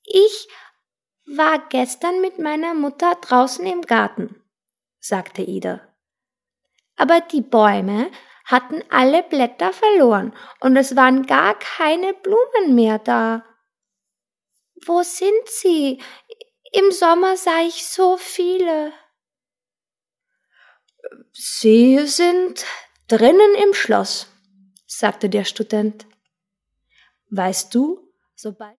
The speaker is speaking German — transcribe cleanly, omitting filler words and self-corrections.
Ich war gestern mit meiner Mutter draußen im Garten, sagte Ida. Aber die Bäume hatten alle Blätter verloren und es waren gar keine Blumen mehr da. Wo sind sie? Im Sommer sah ich so viele. Sie sind drinnen im Schloss, sagte der Student. Weißt du, sobald